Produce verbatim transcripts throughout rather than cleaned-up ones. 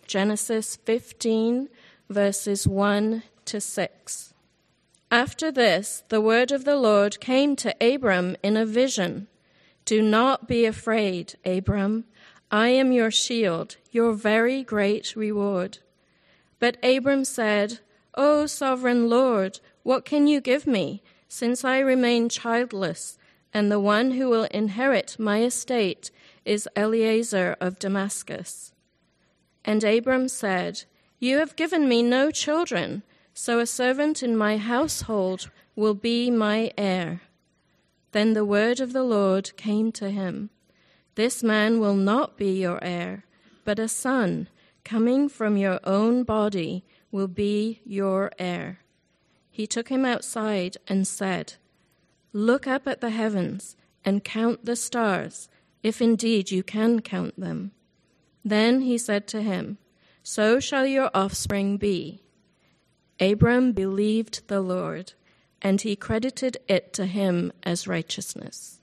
Genesis fifteen, verses one to six. After this, the word of the Lord came to Abram in a vision. "Do not be afraid, Abram. I am your shield, your very great reward." But Abram said, "O sovereign Lord, what can you give me, since I remain childless, and the one who will inherit my estate is Eliezer of Damascus?" And Abram said, "You have given me no children, so a servant in my household will be my heir." Then the word of the Lord came to him, "This man will not be your heir, but a son coming from your own body will be your heir." He took him outside and said, "Look up at the heavens and count the stars, if indeed you can count them." Then he said to him, "So shall your offspring be." Abram believed the Lord, and he credited it to him as righteousness.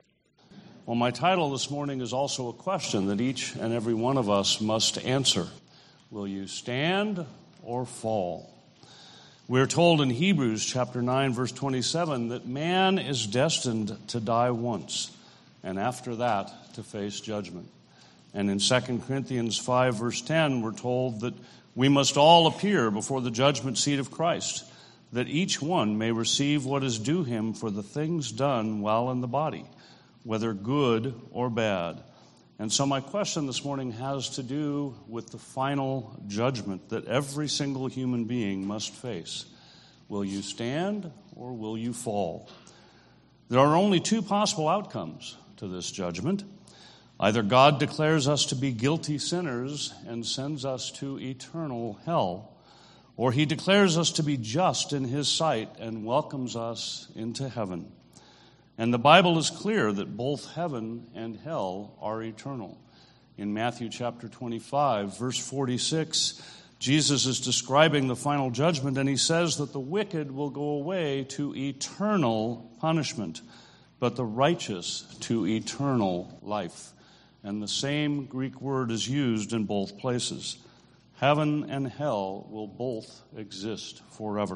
Well, my title this morning is also a question that each and every one of us must answer. Will you stand or fall? We're told in Hebrews chapter nine, verse twenty-seven, that man is destined to die once, and after that to face judgment. And in Second Corinthians five, verse ten, we're told that we must all appear before the judgment seat of Christ, that each one may receive what is due him for the things done while in the body, whether good or bad. And so my question this morning has to do with the final judgment that every single human being must face. Will you stand or will you fall? There are only two possible outcomes to this judgment. Either God declares us to be guilty sinners and sends us to eternal hell, or he declares us to be just in his sight and welcomes us into heaven. And the Bible is clear that both heaven and hell are eternal. In Matthew chapter twenty-five, verse forty-six, Jesus is describing the final judgment, and he says that the wicked will go away to eternal punishment, but the righteous to eternal life. And the same Greek word is used in both places. Heaven and hell will both exist forever.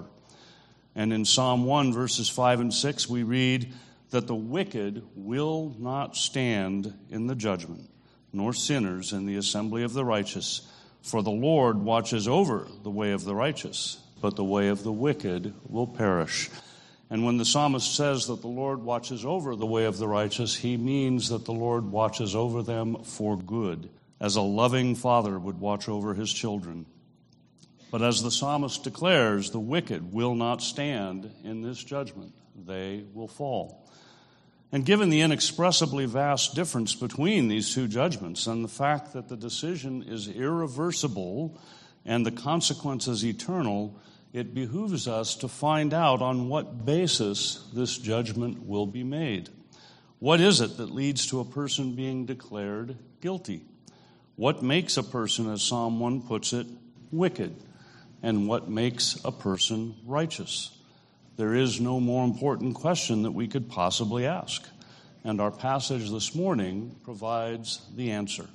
And in Psalm one, verses five and six, we read that the wicked will not stand in the judgment, nor sinners in the assembly of the righteous. For the Lord watches over the way of the righteous, but the way of the wicked will perish. And when the psalmist says that the Lord watches over the way of the righteous, he means that the Lord watches over them for good, as a loving father would watch over his children. But as the psalmist declares, the wicked will not stand in this judgment. They will fall. And given the inexpressibly vast difference between these two judgments and the fact that the decision is irreversible and the consequences eternal, it behooves us to find out on what basis this judgment will be made. What is it that leads to a person being declared guilty? What makes a person, as Psalm one puts it, wicked? And what makes a person righteous? There is no more important question that we could possibly ask. And our passage this morning provides the answer.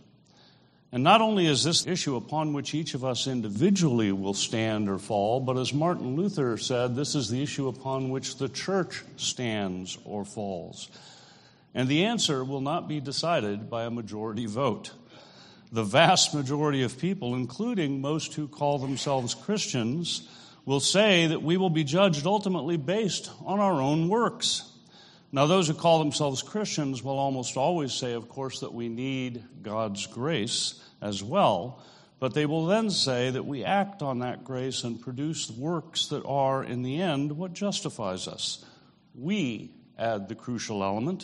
And not only is this issue upon which each of us individually will stand or fall, but as Martin Luther said, this is the issue upon which the church stands or falls. And the answer will not be decided by a majority vote. The vast majority of people, including most who call themselves Christians, will say that we will be judged ultimately based on our own works. Now, those who call themselves Christians will almost always say, of course, that we need God's grace as well, but they will then say that we act on that grace and produce works that are, in the end, what justifies us. We add the crucial element.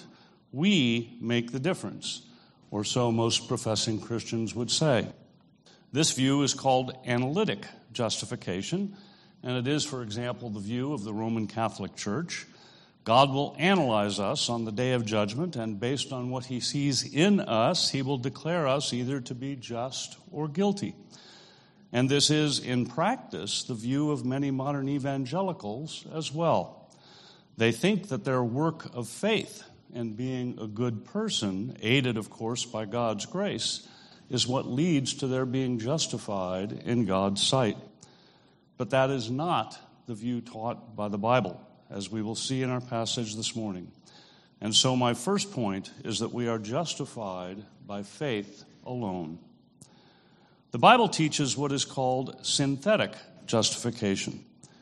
We make the difference, or so most professing Christians would say. This view is called analytic justification, and it is, for example, the view of the Roman Catholic Church. God will analyze us on the day of judgment, and based on what he sees in us, he will declare us either to be just or guilty. And this is, in practice, the view of many modern evangelicals as well. They think that their work of faith and being a good person, aided, of course, by God's grace, is what leads to their being justified in God's sight. But that is not the view taught by the Bible, as we will see in our passage this morning. And so my first point is that we are justified by faith alone. The Bible teaches what is called synthetic justification.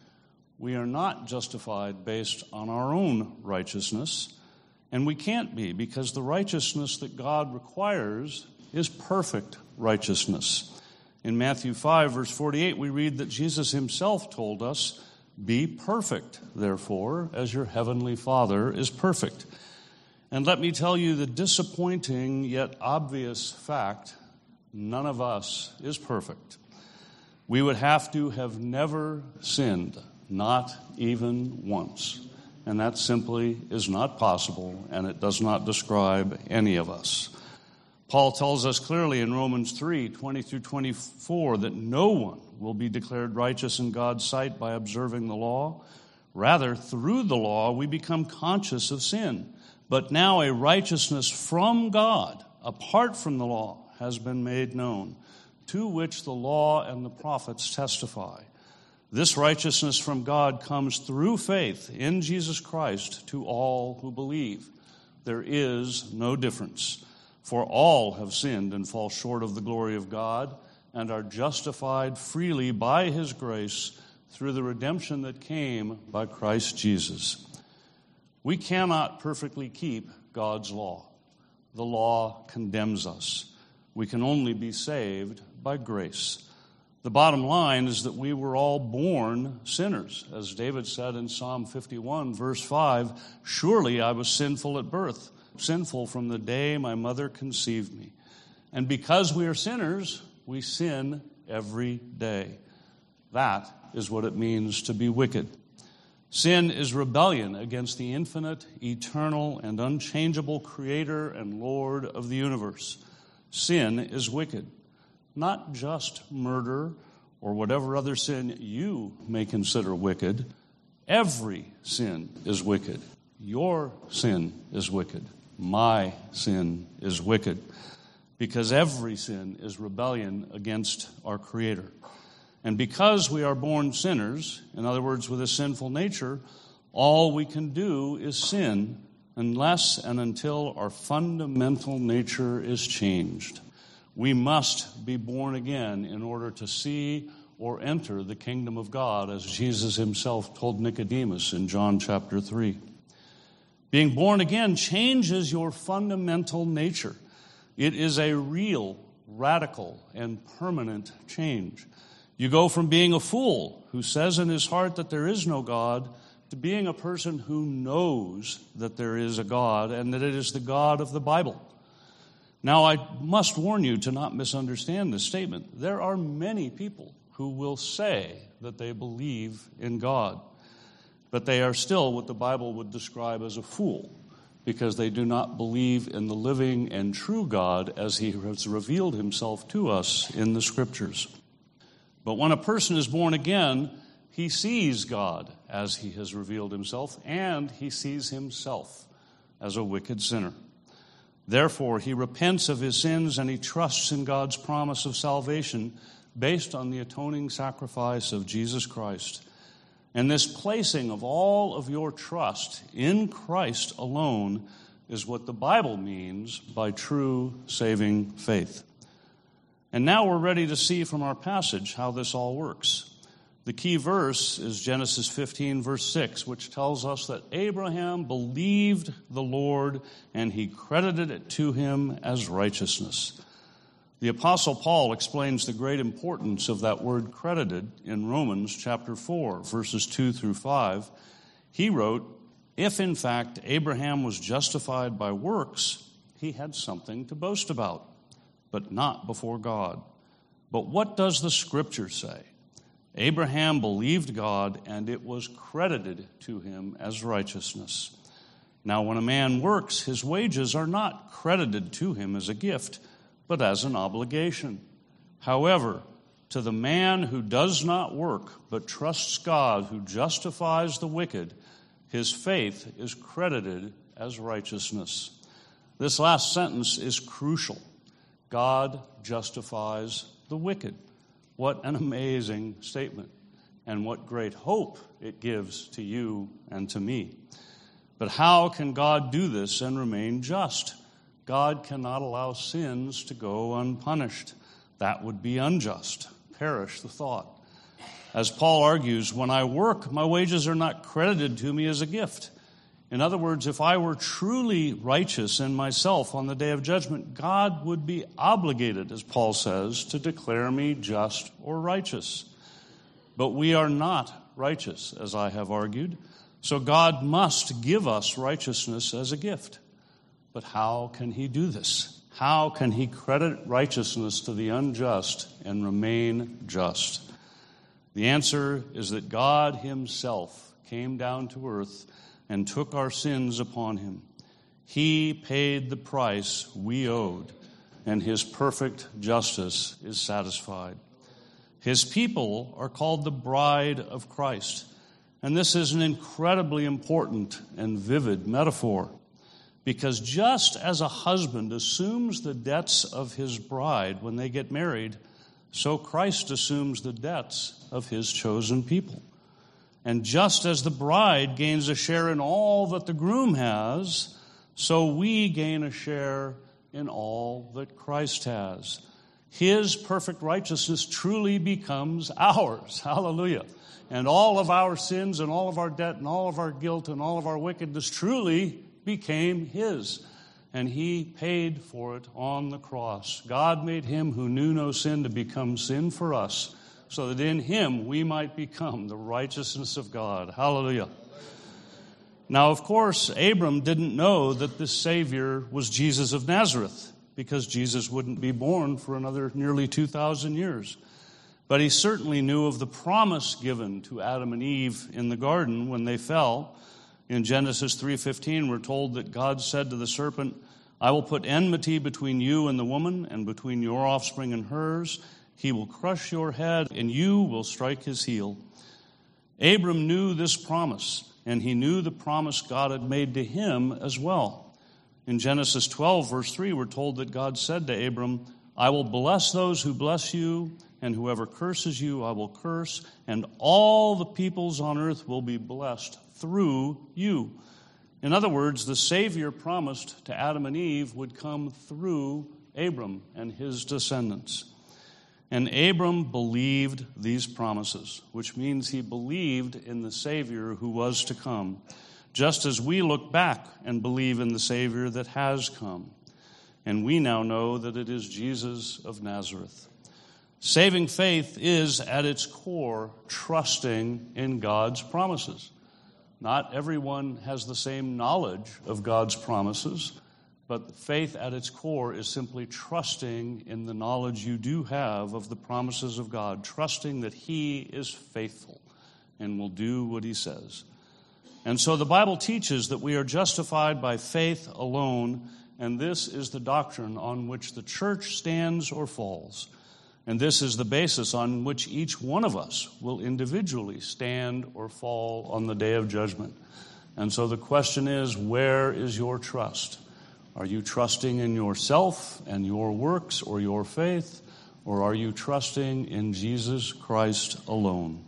We are not justified based on our own righteousness, and we can't be, because the righteousness that God requires is perfect righteousness. In Matthew five, verse forty-eight, we read that Jesus himself told us, "Be perfect, therefore, as your heavenly Father is perfect." And let me tell you the disappointing yet obvious fact, none of us is perfect. We would have to have never sinned, not even once. And that simply is not possible, and it does not describe any of us. Paul tells us clearly in Romans three, twenty through twenty-four, that no one will be declared righteous in God's sight by observing the law. Rather, through the law, we become conscious of sin. But now a righteousness from God, apart from the law, has been made known, to which the law and the prophets testify. This righteousness from God comes through faith in Jesus Christ to all who believe. There is no difference, for all have sinned and fall short of the glory of God and are justified freely by his grace through the redemption that came by Christ Jesus. We cannot perfectly keep God's law. The law condemns us. We can only be saved by grace. The bottom line is that we were all born sinners. As David said in Psalm fifty-one, verse five, "Surely I was sinful at birth, sinful from the day my mother conceived me." And because we are sinners, we sin every day. That is what it means to be wicked. Sin is rebellion against the infinite, eternal, and unchangeable Creator and Lord of the universe. Sin is wicked. Not just murder or whatever other sin you may consider wicked. Every sin is wicked. Your sin is wicked. My sin is wicked. Because every sin is rebellion against our Creator. And because we are born sinners, in other words, with a sinful nature, all we can do is sin unless and until our fundamental nature is changed. We must be born again in order to see or enter the kingdom of God, as Jesus himself told Nicodemus in John chapter three. Being born again changes your fundamental nature. It is a real, radical, and permanent change. You go from being a fool who says in his heart that there is no God to being a person who knows that there is a God and that it is the God of the Bible. Now, I must warn you to not misunderstand this statement. There are many people who will say that they believe in God, but they are still what the Bible would describe as a fool, because they do not believe in the living and true God as he has revealed himself to us in the Scriptures. But when a person is born again, he sees God as he has revealed himself, and he sees himself as a wicked sinner. Therefore, he repents of his sins and he trusts in God's promise of salvation based on the atoning sacrifice of Jesus Christ. And this placing of all of your trust in Christ alone is what the Bible means by true saving faith. And now we're ready to see from our passage how this all works. The key verse is Genesis fifteen, verse six, which tells us that Abraham believed the Lord and he credited it to him as righteousness. The Apostle Paul explains the great importance of that word credited in Romans chapter four, verses two through five. He wrote, "If in fact Abraham was justified by works, he had something to boast about, but not before God. But what does the Scripture say? Abraham believed God, and it was credited to him as righteousness. Now, when a man works, his wages are not credited to him as a gift, but as an obligation. However, to the man who does not work, but trusts God, who justifies the wicked, his faith is credited as righteousness." This last sentence is crucial. God justifies the wicked. What an amazing statement, and what great hope it gives to you and to me. But how can God do this and remain just? God cannot allow sins to go unpunished. That would be unjust. Perish the thought. As Paul argues, when I work, my wages are not credited to me as a gift. In other words, if I were truly righteous in myself on the day of judgment, God would be obligated, as Paul says, to declare me just or righteous. But we are not righteous, as I have argued, so God must give us righteousness as a gift. But how can he do this? How can he credit righteousness to the unjust and remain just? The answer is that God himself came down to earth and took our sins upon him. He paid the price we owed, and his perfect justice is satisfied. His people are called the bride of Christ, and this is an incredibly important and vivid metaphor, because just as a husband assumes the debts of his bride when they get married, so Christ assumes the debts of his chosen people. And just as the bride gains a share in all that the groom has, so we gain a share in all that Christ has. His perfect righteousness truly becomes ours. Hallelujah. And all of our sins and all of our debt and all of our guilt and all of our wickedness truly became his. And he paid for it on the cross. God made him who knew no sin to become sin for us, so that in him we might become the righteousness of God. Hallelujah. Now, of course, Abram didn't know that this Savior was Jesus of Nazareth, because Jesus wouldn't be born for another nearly two thousand years. But he certainly knew of the promise given to Adam and Eve in the garden when they fell. In Genesis three fifteen, we're told that God said to the serpent, I will put enmity between you and the woman, and between your offspring and hers. He will crush your head, and you will strike his heel. Abram knew this promise, and he knew the promise God had made to him as well. In Genesis twelve, verse three, we're told that God said to Abram, I will bless those who bless you, and whoever curses you I will curse, and all the peoples on earth will be blessed through you. In other words, the Savior promised to Adam and Eve would come through Abram and his descendants. And Abram believed these promises, which means he believed in the Savior who was to come, just as we look back and believe in the Savior that has come. And we now know that it is Jesus of Nazareth. Saving faith is, at its core, trusting in God's promises. Not everyone has the same knowledge of God's promises, but faith at its core is simply trusting in the knowledge you do have of the promises of God, trusting that he is faithful and will do what he says. And so the Bible teaches that we are justified by faith alone, and this is the doctrine on which the church stands or falls. And this is the basis on which each one of us will individually stand or fall on the day of judgment. And so the question is, where is your trust? Are you trusting in yourself and your works or your faith, or are you trusting in Jesus Christ alone?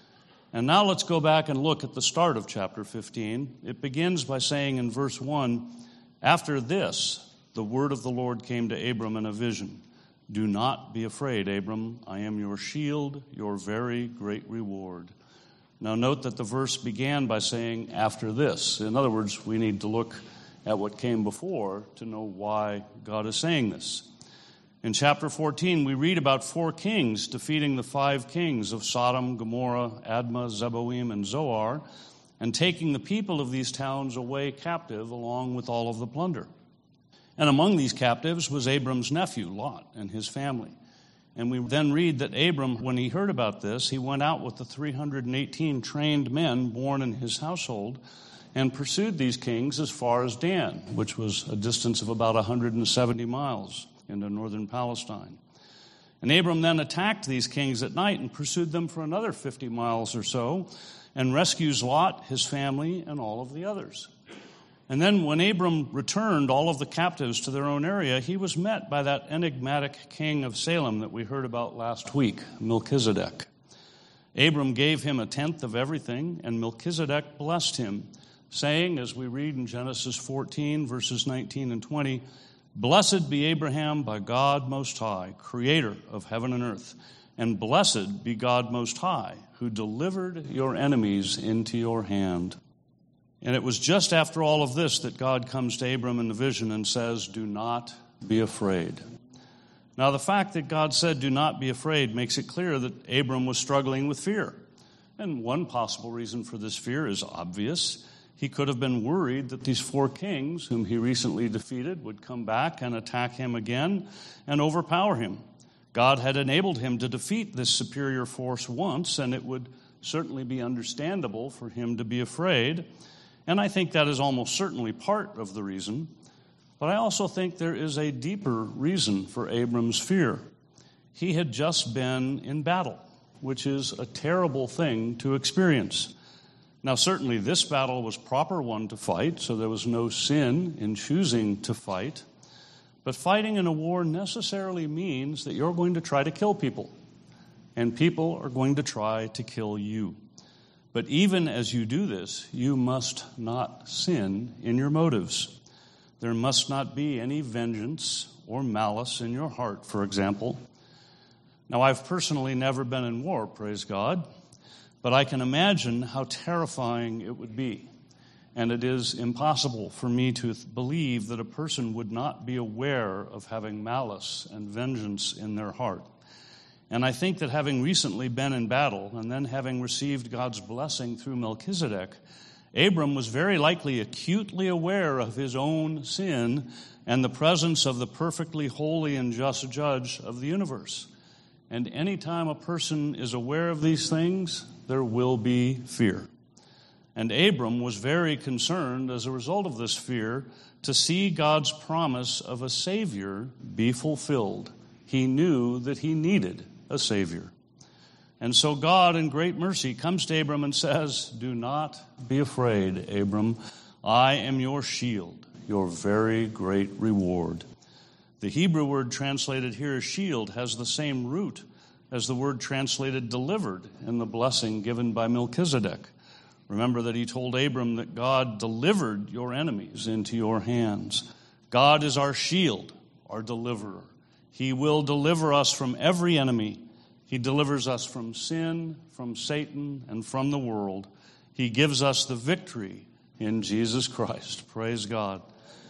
And now let's go back and look at the start of chapter fifteen. It begins by saying in verse one, after this, the word of the Lord came to Abram in a vision. Do not be afraid, Abram. I am your shield, your very great reward. Now note that the verse began by saying, after this. In other words, we need to look at what came before to know why God is saying this. In chapter fourteen, we read about four kings defeating the five kings of Sodom, Gomorrah, Admah, Zeboim, and Zoar, and taking the people of these towns away captive along with all of the plunder. And among these captives was Abram's nephew, Lot, and his family. And we then read that Abram, when he heard about this, he went out with the three hundred eighteen trained men born in his household and pursued these kings as far as Dan, which was a distance of about one hundred seventy miles into northern Palestine. And Abram then attacked these kings at night and pursued them for another fifty miles or so and rescues Lot, his family, and all of the others. And then when Abram returned all of the captives to their own area, he was met by that enigmatic king of Salem that we heard about last week, Melchizedek. Abram gave him a tenth of everything, and Melchizedek blessed him, saying, as we read in Genesis fourteen, verses nineteen and twenty, "Blessed be Abraham by God Most High, creator of heaven and earth, and blessed be God Most High, who delivered your enemies into your hand." And it was just after all of this that God comes to Abram in the vision and says, "Do not be afraid." Now, the fact that God said, "Do not be afraid," makes it clear that Abram was struggling with fear. And one possible reason for this fear is obvious. He could have been worried that these four kings, whom he recently defeated, would come back and attack him again and overpower him. God had enabled him to defeat this superior force once, and it would certainly be understandable for him to be afraid. And I think that is almost certainly part of the reason. But I also think there is a deeper reason for Abram's fear. He had just been in battle, which is a terrible thing to experience. Now, certainly this battle was proper one to fight, so there was no sin in choosing to fight. But fighting in a war necessarily means that you're going to try to kill people, and people are going to try to kill you. But even as you do this, you must not sin in your motives. There must not be any vengeance or malice in your heart, for example. Now, I've personally never been in war, praise God, but I can imagine how terrifying it would be. And it is impossible for me to believe that a person would not be aware of having malice and vengeance in their heart. And I think that having recently been in battle and then having received God's blessing through Melchizedek, Abram was very likely acutely aware of his own sin and the presence of the perfectly holy and just judge of the universe. And anytime a person is aware of these things, there will be fear. And Abram was very concerned as a result of this fear to see God's promise of a Savior be fulfilled. He knew that he needed a Savior. And so God, in great mercy, comes to Abram and says, "Do not be afraid, Abram. I am your shield, your very great reward." The Hebrew word translated here as shield has the same root as the word translated delivered in the blessing given by Melchizedek. Remember that he told Abram that God delivered your enemies into your hands. God is our shield, our deliverer. He will deliver us from every enemy. He delivers us from sin, from Satan, and from the world. He gives us the victory in Jesus Christ. Praise God.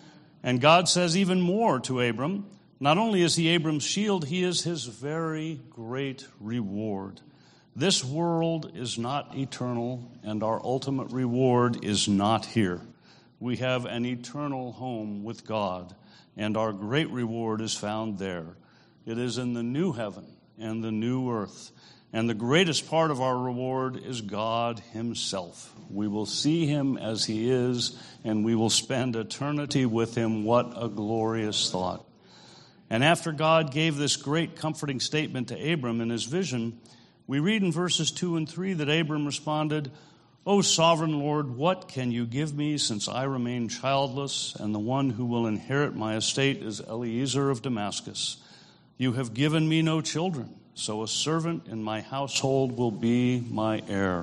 And God says even more to Abram. Not only is he Abram's shield, he is his very great reward. This world is not eternal, and our ultimate reward is not here. We have an eternal home with God, and our great reward is found there. It is in the new heaven and the new earth. And the greatest part of our reward is God himself. We will see him as he is, and we will spend eternity with him. What a glorious thought. And after God gave this great comforting statement to Abram in his vision, we read in verses two and three that Abram responded, "O sovereign Lord, what can you give me since I remain childless, and the one who will inherit my estate is Eliezer of Damascus? You have given me no children, so a servant in my household will be my heir."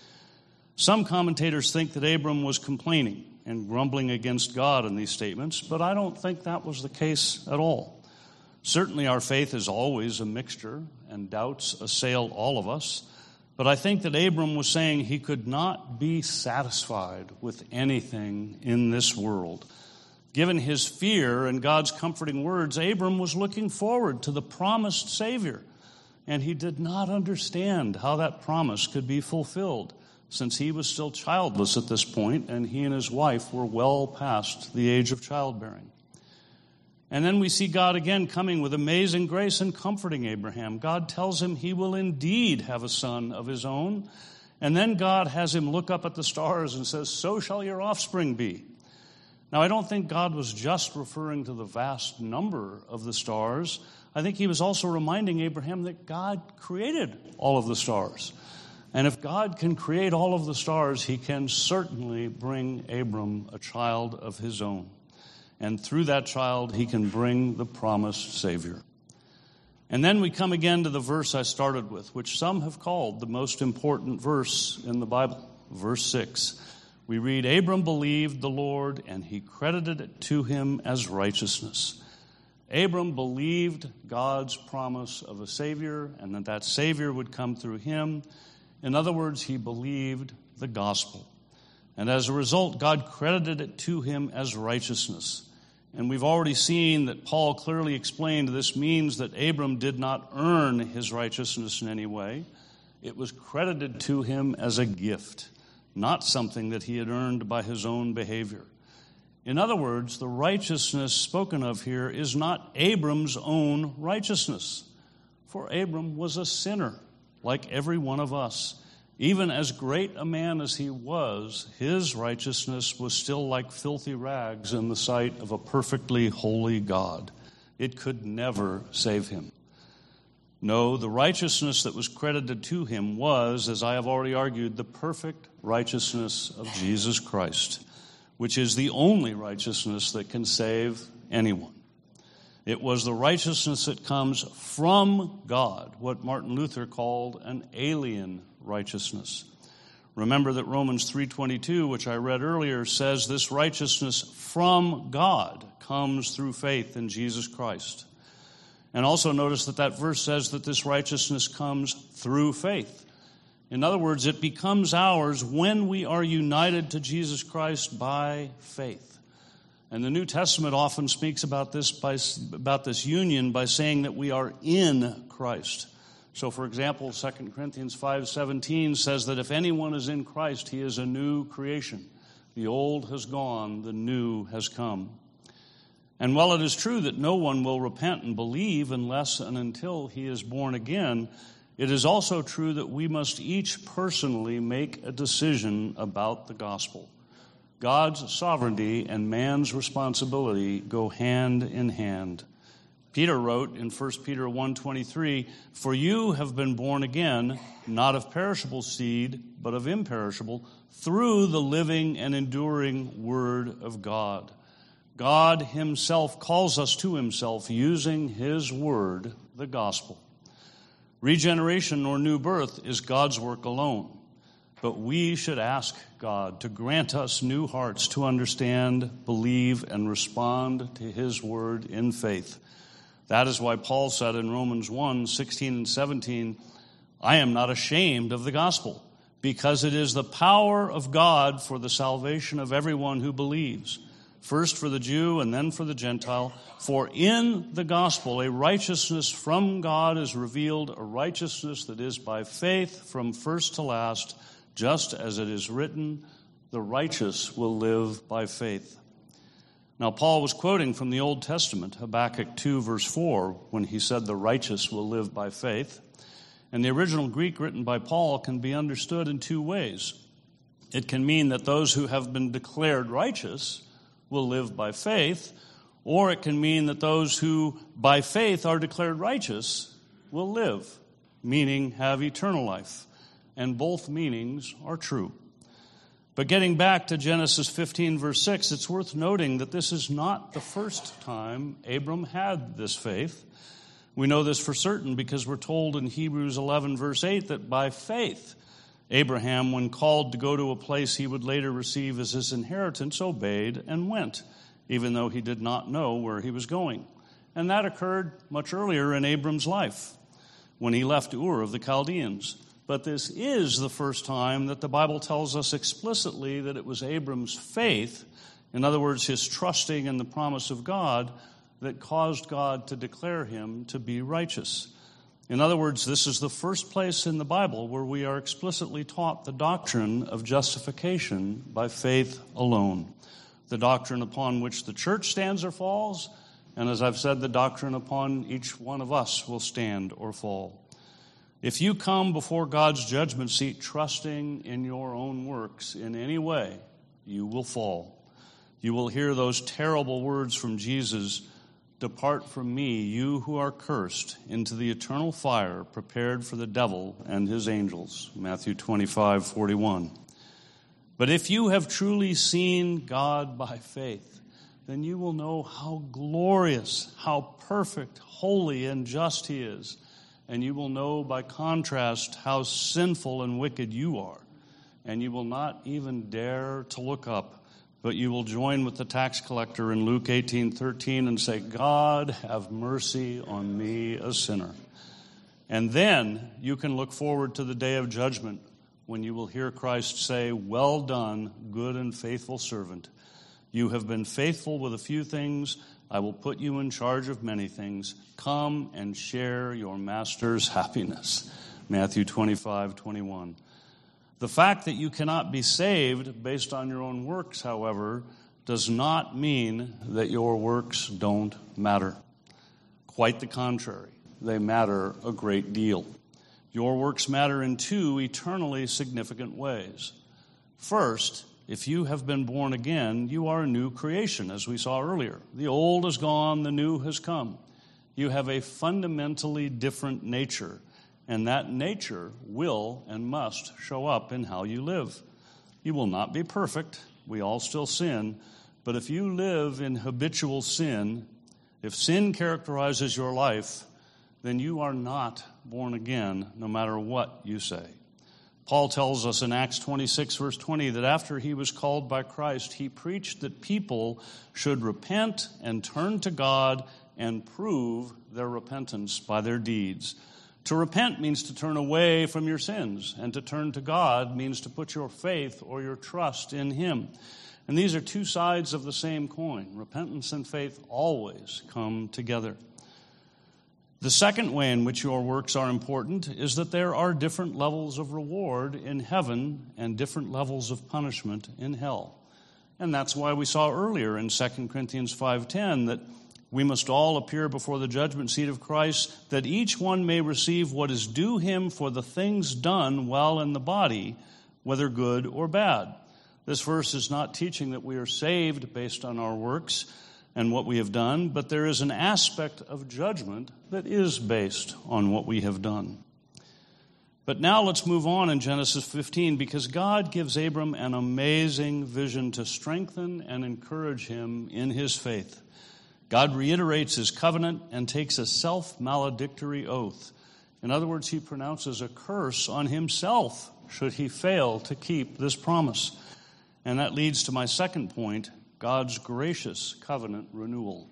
Some commentators think that Abram was complaining and grumbling against God in these statements, but I don't think that was the case at all. Certainly our faith is always a mixture, and doubts assail all of us, but I think that Abram was saying he could not be satisfied with anything in this world. Given his fear and God's comforting words, Abram was looking forward to the promised Savior, and he did not understand how that promise could be fulfilled, since he was still childless at this point, and he and his wife were well past the age of childbearing. And then we see God again coming with amazing grace and comforting Abraham. God tells him he will indeed have a son of his own, and then God has him look up at the stars and says, "So shall your offspring be." Now, I don't think God was just referring to the vast number of the stars. I think he was also reminding Abraham that God created all of the stars. And if God can create all of the stars, he can certainly bring Abram a child of his own. And through that child, he can bring the promised Savior. And then we come again to the verse I started with, which some have called the most important verse in the Bible, verse six. We read, Abram believed the Lord, and he credited it to him as righteousness. Abram believed God's promise of a Savior, and that that Savior would come through him. In other words, he believed the gospel. And as a result, God credited it to him as righteousness. And we've already seen that Paul clearly explained this means that Abram did not earn his righteousness in any way. It was credited to him as a gift, not something that he had earned by his own behavior. In other words, the righteousness spoken of here is not Abram's own righteousness, for Abram was a sinner, like every one of us. Even as great a man as he was, his righteousness was still like filthy rags in the sight of a perfectly holy God. It could never save him. No, the righteousness that was credited to him was, as I have already argued, the perfect righteousness of Jesus Christ, which is the only righteousness that can save anyone. It was the righteousness that comes from God, what Martin Luther called an alien righteousness. Remember that Romans three twenty-two, which I read earlier, says this righteousness from God comes through faith in Jesus Christ. And also notice that that verse says that this righteousness comes through faith. In other words, it becomes ours when we are united to Jesus Christ by faith. And the New Testament often speaks about this by, about this union by saying that we are in Christ. So, for example, Second Corinthians five seventeen says that if anyone is in Christ, he is a new creation. The old has gone, the new has come. And while it is true that no one will repent and believe unless and until he is born again, it is also true that we must each personally make a decision about the gospel. God's sovereignty and man's responsibility go hand in hand. Peter wrote in First Peter one twenty-three, "For you have been born again, not of perishable seed, but of imperishable, through the living and enduring word of God." God himself calls us to himself using his word, the gospel. Regeneration or new birth is God's work alone. But we should ask God to grant us new hearts to understand, believe, and respond to his word in faith. That is why Paul said in Romans one sixteen and seventeen, "I am not ashamed of the gospel, because it is the power of God for the salvation of everyone who believes, first for the Jew and then for the Gentile. For in the gospel a righteousness from God is revealed, a righteousness that is by faith from first to last, just as it is written, the righteous will live by faith." Now, Paul was quoting from the Old Testament, Habakkuk two, verse four, when he said the righteous will live by faith. And the original Greek written by Paul can be understood in two ways. It can mean that those who have been declared righteous will live by faith, or it can mean that those who by faith are declared righteous will live, meaning have eternal life. And both meanings are true. But getting back to Genesis fifteen, verse six, it's worth noting that this is not the first time Abram had this faith. We know this for certain because we're told in Hebrews eleven, verse eight, that by faith, Abraham, when called to go to a place he would later receive as his inheritance, obeyed and went, even though he did not know where he was going. And that occurred much earlier in Abram's life, when he left Ur of the Chaldeans. But this is the first time that the Bible tells us explicitly that it was Abram's faith, in other words, his trusting in the promise of God, that caused God to declare him to be righteous. In other words, this is the first place in the Bible where we are explicitly taught the doctrine of justification by faith alone, the doctrine upon which the church stands or falls, and as I've said, the doctrine upon each one of us will stand or fall. If you come before God's judgment seat trusting in your own works in any way, you will fall. You will hear those terrible words from Jesus, Depart from me, you who are cursed, into the eternal fire prepared for the devil and his angels. Matthew twenty-five forty-one. But if you have truly seen God by faith, then you will know how glorious, how perfect, holy, and just he is. And you will know by contrast how sinful and wicked you are. And you will not even dare to look up, but you will join with the tax collector in Luke eighteen thirteen and say, God, have mercy on me, a sinner. And then you can look forward to the day of judgment when you will hear Christ say, well done, good and faithful servant. You have been faithful with a few things. I will put you in charge of many things. Come and share your master's happiness. Matthew twenty-five twenty-one. The fact that you cannot be saved based on your own works, however, does not mean that your works don't matter. Quite the contrary. They matter a great deal. Your works matter in two eternally significant ways. First, if you have been born again, you are a new creation, as we saw earlier. The old is gone, the new has come. You have a fundamentally different nature, and that nature will and must show up in how you live. You will not be perfect. We all still sin. But if you live in habitual sin, if sin characterizes your life, then you are not born again, no matter what you say. Paul tells us in Acts twenty-six, verse twenty, that after he was called by Christ, he preached that people should repent and turn to God and prove their repentance by their deeds. To repent means to turn away from your sins, and to turn to God means to put your faith or your trust in him. And these are two sides of the same coin. Repentance and faith always come together. The second way in which your works are important is that there are different levels of reward in heaven and different levels of punishment in hell. And that's why we saw earlier in Second Corinthians five ten that we must all appear before the judgment seat of Christ, that each one may receive what is due him for the things done while in the body, whether good or bad. This verse is not teaching that we are saved based on our works and what we have done, but there is an aspect of judgment that is based on what we have done. But now let's move on in Genesis fifteen, because God gives Abram an amazing vision to strengthen and encourage him in his faith. God reiterates his covenant and takes a self-maledictory oath. In other words, he pronounces a curse on himself should he fail to keep this promise. And that leads to my second point, God's gracious covenant renewal.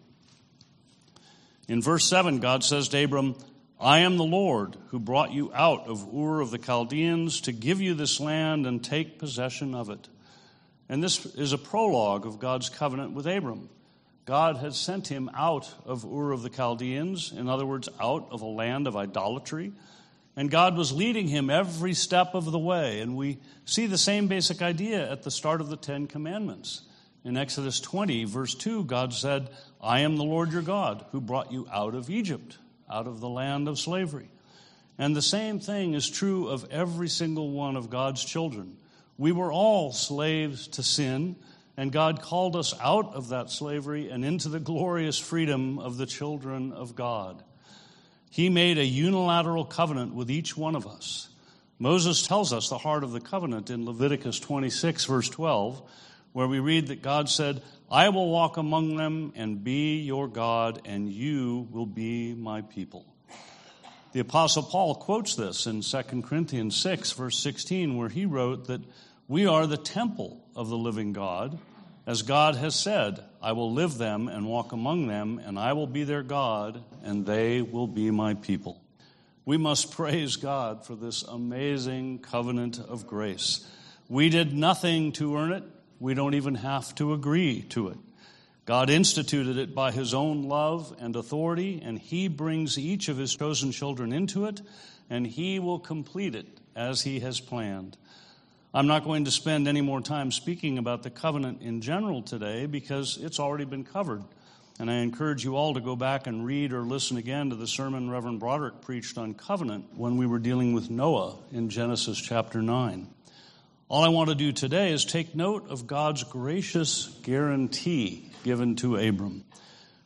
In verse seven, God says to Abram, I am the Lord who brought you out of Ur of the Chaldeans to give you this land and take possession of it. And this is a prologue of God's covenant with Abram. God had sent him out of Ur of the Chaldeans, in other words, out of a land of idolatry. And God was leading him every step of the way. And we see the same basic idea at the start of the Ten Commandments. In Exodus twenty, verse two, God said, I am the Lord your God who brought you out of Egypt, out of the land of slavery. And the same thing is true of every single one of God's children. We were all slaves to sin, and God called us out of that slavery and into the glorious freedom of the children of God. He made a unilateral covenant with each one of us. Moses tells us the heart of the covenant in Leviticus twenty-six, verse twelve, where we read that God said, I will walk among them and be your God, and you will be my people. The Apostle Paul quotes this in Second Corinthians six, verse sixteen, where he wrote that we are the temple of the living God. As God has said, I will live them and walk among them, and I will be their God, and they will be my people. We must praise God for this amazing covenant of grace. We did nothing to earn it. We don't even have to agree to it. God instituted it by his own love and authority, and he brings each of his chosen children into it, and he will complete it as he has planned. I'm not going to spend any more time speaking about the covenant in general today because it's already been covered. And I encourage you all to go back and read or listen again to the sermon Reverend Broderick preached on covenant when we were dealing with Noah in Genesis chapter nine. All I want to do today is take note of God's gracious guarantee given to Abram.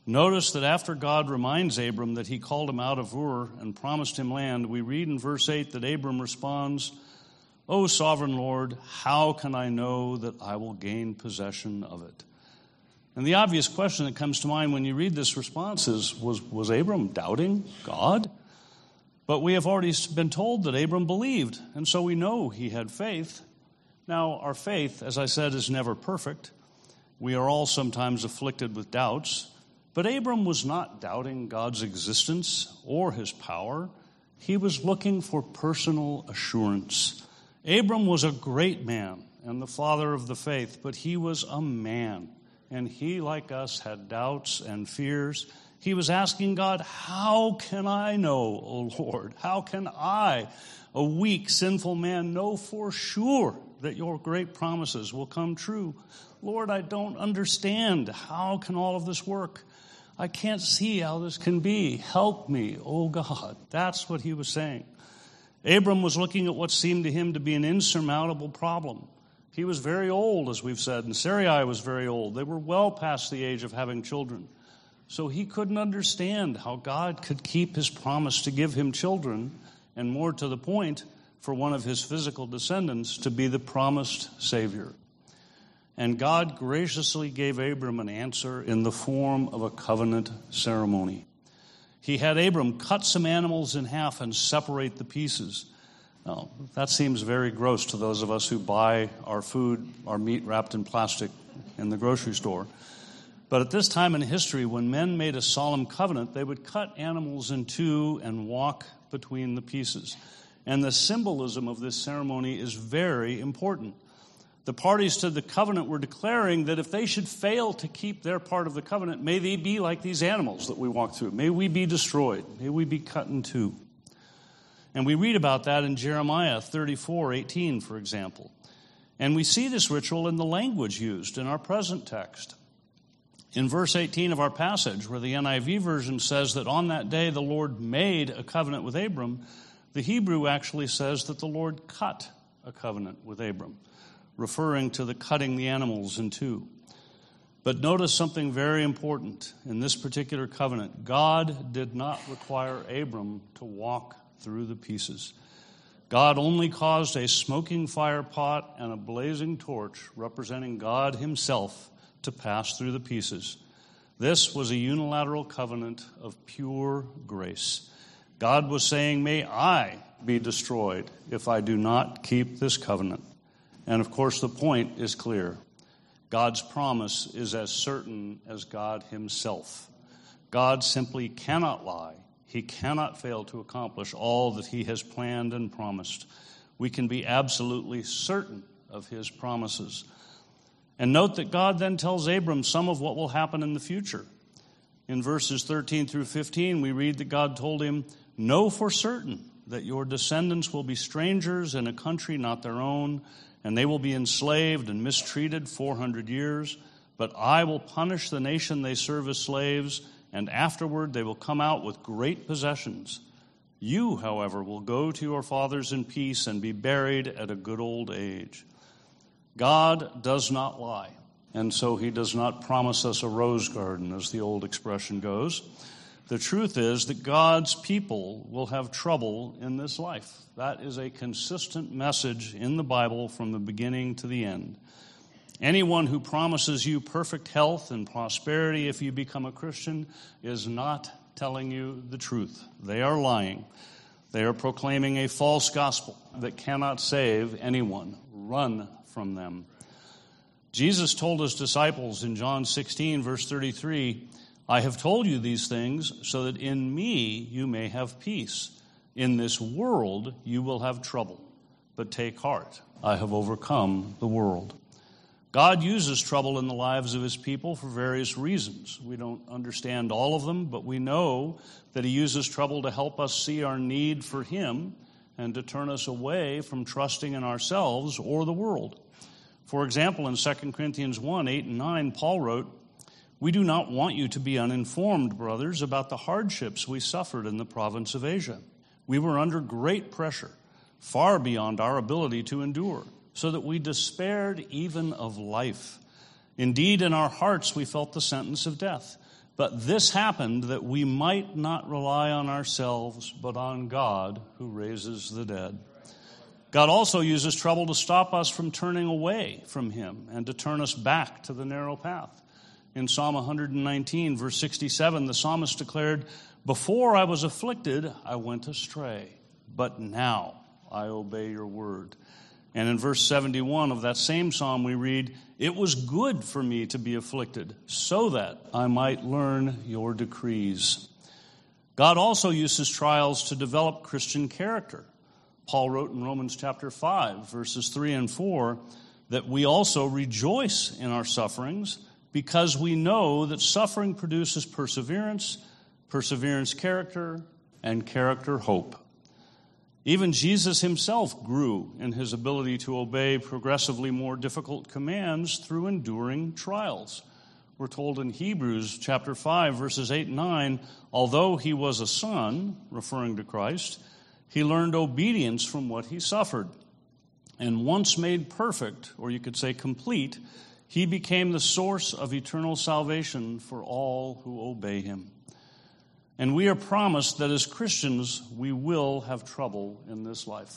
Notice that after God reminds Abram that he called him out of Ur and promised him land, we read in verse eight that Abram responds, "O sovereign Lord, how can I know that I will gain possession of it?" And the obvious question that comes to mind when you read this response is, was, was Abram doubting God? But we have already been told that Abram believed, and so we know he had faith. Now, our faith, as I said, is never perfect. We are all sometimes afflicted with doubts. But Abram was not doubting God's existence or his power. He was looking for personal assurance. Abram was a great man and the father of the faith, but he was a man. And he, like us, had doubts and fears. He was asking God, how can I know, O Lord? How can I, a weak, sinful man, know for sure that your great promises will come true? Lord, I don't understand. How can all of this work? I can't see how this can be. Help me, oh God. That's what he was saying. Abram was looking at what seemed to him to be an insurmountable problem. He was very old, as we've said, and Sarai was very old. They were well past the age of having children. So he couldn't understand how God could keep his promise to give him children, and more to the point, for one of his physical descendants to be the promised Savior. And God graciously gave Abram an answer in the form of a covenant ceremony. He had Abram cut some animals in half and separate the pieces. Now, that seems very gross to those of us who buy our food, our meat wrapped in plastic in the grocery store. But at this time in history, when men made a solemn covenant, they would cut animals in two and walk between the pieces. And the symbolism of this ceremony is very important. The parties to the covenant were declaring that if they should fail to keep their part of the covenant, may they be like these animals that we walk through. May we be destroyed. May we be cut in two. And we read about that in Jeremiah thirty-four eighteen, for example. And we see this ritual in the language used in our present text. In verse eighteen of our passage, where the N I V version says that on that day the Lord made a covenant with Abram, the Hebrew actually says that the Lord cut a covenant with Abram, referring to the cutting the animals in two. But notice something very important. In this particular covenant, God did not require Abram to walk through the pieces. God only caused a smoking fire pot and a blazing torch representing God himself to pass through the pieces. This was a unilateral covenant of pure grace. God was saying, may I be destroyed if I do not keep this covenant. And of course, the point is clear. God's promise is as certain as God himself. God simply cannot lie. He cannot fail to accomplish all that he has planned and promised. We can be absolutely certain of his promises. And note that God then tells Abram some of what will happen in the future. In verses thirteen through fifteen, we read that God told him, know for certain that your descendants will be strangers in a country not their own, and they will be enslaved and mistreated four hundred years. But I will punish the nation they serve as slaves, and afterward they will come out with great possessions. You, however, will go to your fathers in peace and be buried at a good old age. God does not lie, and so he does not promise us a rose garden, as the old expression goes. The truth is that God's people will have trouble in this life. That is a consistent message in the Bible from the beginning to the end. Anyone who promises you perfect health and prosperity if you become a Christian is not telling you the truth. They are lying. They are proclaiming a false gospel that cannot save anyone. Run from them. Jesus told his disciples in John sixteen, verse thirty-three, I have told you these things so that in me you may have peace. In this world you will have trouble, but take heart. I have overcome the world. God uses trouble in the lives of his people for various reasons. We don't understand all of them, but we know that he uses trouble to help us see our need for him and to turn us away from trusting in ourselves or the world. For example, in Second Corinthians one, eight and nine, Paul wrote, we do not want you to be uninformed, brothers, about the hardships we suffered in the province of Asia. We were under great pressure, far beyond our ability to endure, so that we despaired even of life. Indeed, in our hearts we felt the sentence of death. But this happened that we might not rely on ourselves, but on God who raises the dead. God also uses trouble to stop us from turning away from him and to turn us back to the narrow path. In Psalm one nineteen, verse sixty-seven, the psalmist declared, "Before I was afflicted, I went astray, but now I obey your word." And in verse seventy-one of that same psalm we read, "It was good for me to be afflicted, so that I might learn your decrees." God also uses trials to develop Christian character. Paul wrote in Romans chapter five, verses three and four, that we also rejoice in our sufferings because we know that suffering produces perseverance, perseverance character, and character hope. Even Jesus himself grew in his ability to obey progressively more difficult commands through enduring trials. We're told in Hebrews chapter five, verses eight and nine, although he was a son, referring to Christ, he learned obedience from what he suffered. And once made perfect, or you could say complete, he became the source of eternal salvation for all who obey him. And we are promised that as Christians, we will have trouble in this life.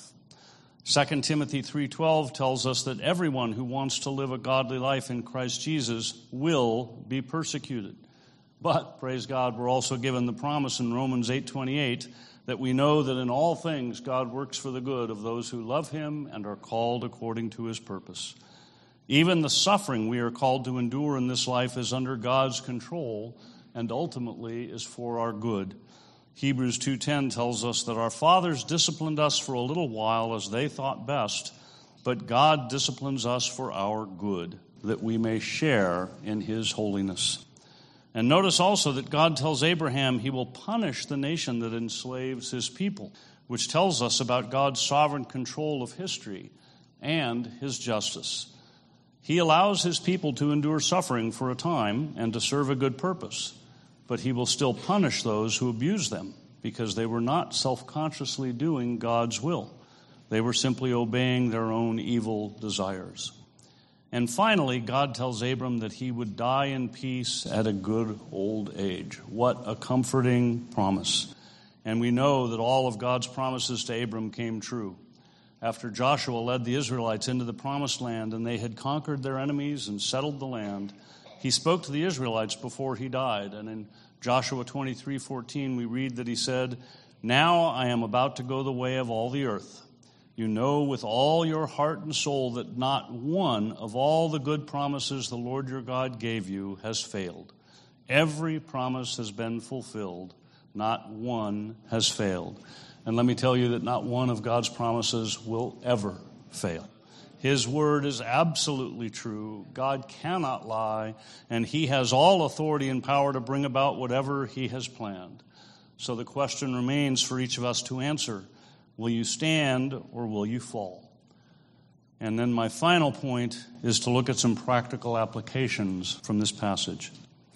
Second Timothy three twelve tells us that everyone who wants to live a godly life in Christ Jesus will be persecuted. But, praise God, we're also given the promise in Romans eight twenty-eight that we know that in all things God works for the good of those who love him and are called according to his purpose. Even the suffering we are called to endure in this life is under God's control and ultimately is for our good. Hebrews two ten tells us that our fathers disciplined us for a little while as they thought best, but God disciplines us for our good, that we may share in his holiness. And notice also that God tells Abraham he will punish the nation that enslaves his people, which tells us about God's sovereign control of history and his justice. He allows his people to endure suffering for a time and to serve a good purpose, but he will still punish those who abuse them because they were not self-consciously doing God's will. They were simply obeying their own evil desires. And finally, God tells Abram that he would die in peace at a good old age. What a comforting promise. And we know that all of God's promises to Abram came true. After Joshua led the Israelites into the promised land and they had conquered their enemies and settled the land, he spoke to the Israelites before he died. And in Joshua twenty-three fourteen, we read that he said, "Now I am about to go the way of all the earth. You know with all your heart and soul that not one of all the good promises the Lord your God gave you has failed. Every promise has been fulfilled. Not one has failed." And let me tell you that not one of God's promises will ever fail. His word is absolutely true. God cannot lie, and he has all authority and power to bring about whatever he has planned. So the question remains for each of us to answer: will you stand or will you fall? And then my final point is to look at some practical applications from this passage.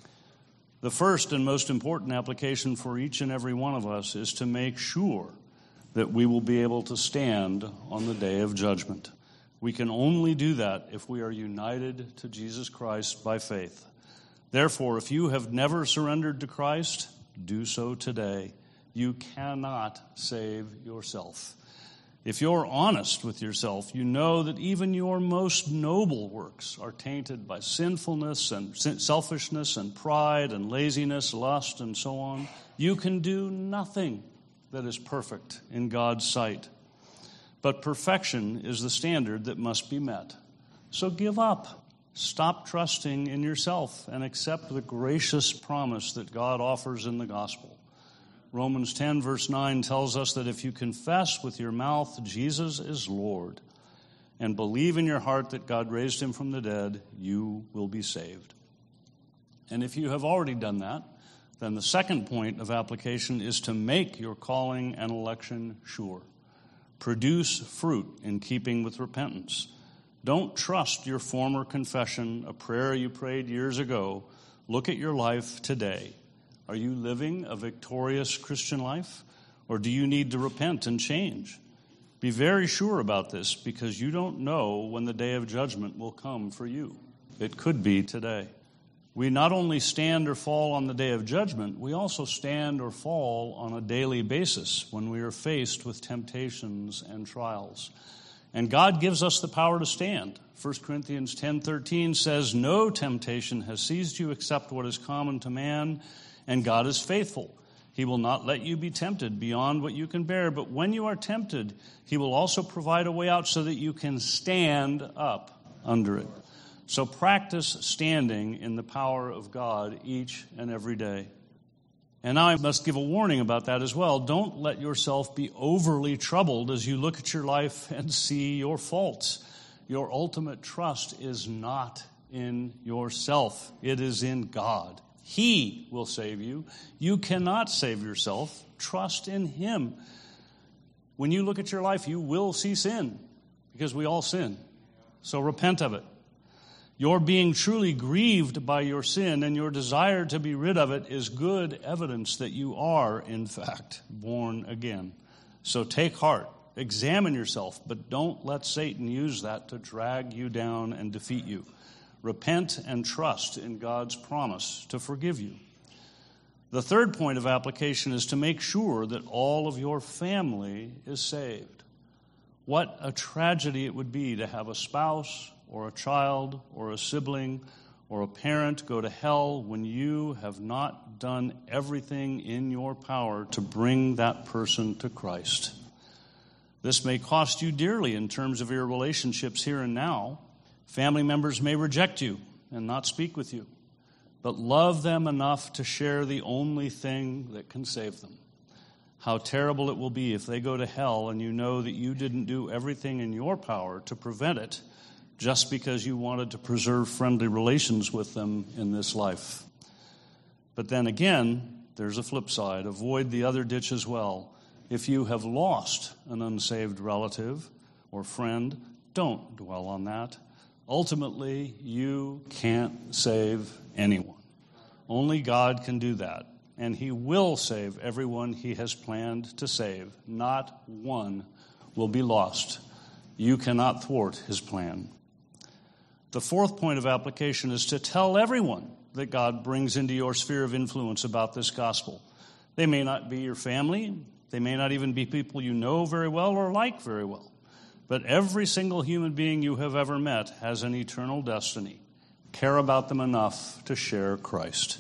The first and most important application for each and every one of us is to make sure that we will be able to stand on the day of judgment. We can only do that if we are united to Jesus Christ by faith. Therefore, if you have never surrendered to Christ, do so today. You cannot save yourself. If you're honest with yourself, you know that even your most noble works are tainted by sinfulness and selfishness and pride and laziness, lust, and so on. You can do nothing that is perfect in God's sight. But perfection is the standard that must be met. So give up. Stop trusting in yourself and accept the gracious promise that God offers in the gospel. Romans ten, verse nine tells us that if you confess with your mouth Jesus is Lord and believe in your heart that God raised him from the dead, you will be saved. And if you have already done that, then the second point of application is to make your calling and election sure. Produce fruit in keeping with repentance. Don't trust your former confession, a prayer you prayed years ago. Look at your life today. Are you living a victorious Christian life, or do you need to repent and change? Be very sure about this, because you don't know when the day of judgment will come for you. It could be today. We not only stand or fall on the day of judgment, we also stand or fall on a daily basis when we are faced with temptations and trials. And God gives us the power to stand. First Corinthians ten thirteen says, "No temptation has seized you except what is common to man, and God is faithful. He will not let you be tempted beyond what you can bear, but when you are tempted, he will also provide a way out so that you can stand up under it." So practice standing in the power of God each and every day. And now I must give a warning about that as well. Don't let yourself be overly troubled as you look at your life and see your faults. Your ultimate trust is not in yourself. It is in God. He will save you. You cannot save yourself. Trust in Him. When you look at your life, you will see sin, because we all sin. So repent of it. Your being truly grieved by your sin and your desire to be rid of it is good evidence that you are, in fact, born again. So take heart. Examine yourself, but don't let Satan use that to drag you down and defeat you. Repent and trust in God's promise to forgive you. The third point of application is to make sure that all of your family is saved. What a tragedy it would be to have a spouse or a child or a sibling or a parent go to hell when you have not done everything in your power to bring that person to Christ. This may cost you dearly in terms of your relationships here and now. Family members may reject you and not speak with you, but love them enough to share the only thing that can save them. How terrible it will be if they go to hell and you know that you didn't do everything in your power to prevent it just because you wanted to preserve friendly relations with them in this life. But then again, there's a flip side. Avoid the other ditch as well. If you have lost an unsaved relative or friend, don't dwell on that. Ultimately, you can't save anyone. Only God can do that. And He will save everyone He has planned to save. Not one will be lost. You cannot thwart His plan. The fourth point of application is to tell everyone that God brings into your sphere of influence about this gospel. They may not be your family. They may not even be people you know very well or like very well. But every single human being you have ever met has an eternal destiny. Care about them enough to share Christ.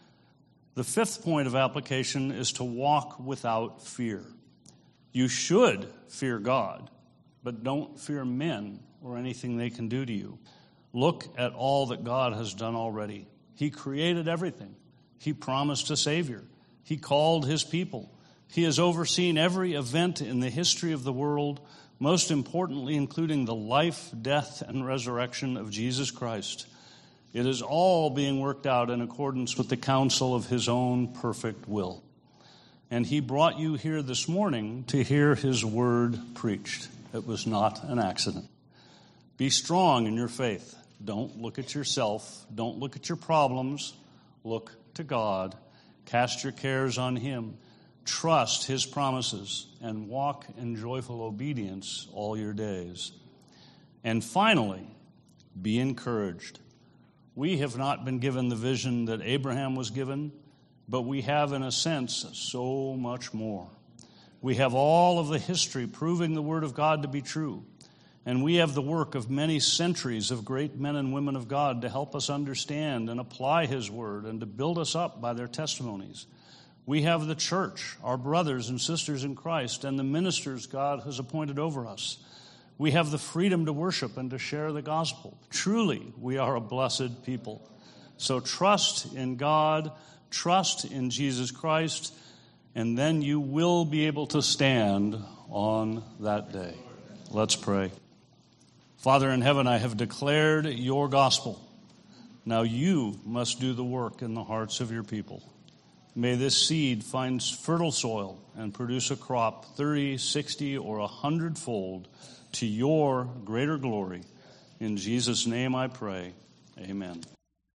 The fifth point of application is to walk without fear. You should fear God, but don't fear men or anything they can do to you. Look at all that God has done already. He created everything. He promised a Savior. He called His people. He has overseen every event in the history of the world, most importantly, including the life, death, and resurrection of Jesus Christ. It is all being worked out in accordance with the counsel of His own perfect will. And He brought you here this morning to hear His word preached. It was not an accident. Be strong in your faith. Don't look at yourself. Don't look at your problems. Look to God. Cast your cares on Him. Trust His promises and walk in joyful obedience all your days. And finally, be encouraged. We have not been given the vision that Abraham was given, but we have, in a sense, so much more. We have all of the history proving the Word of God to be true. And we have the work of many centuries of great men and women of God to help us understand and apply His Word and to build us up by their testimonies. We have the church, our brothers and sisters in Christ, and the ministers God has appointed over us. We have the freedom to worship and to share the gospel. Truly, we are a blessed people. So trust in God, trust in Jesus Christ, and then you will be able to stand on that day. Let's pray. Father in heaven, I have declared your gospel. Now you must do the work in the hearts of your people. May this seed find fertile soil and produce a crop thirty, sixty, or a hundredfold to your greater glory. In Jesus' name I pray. Amen.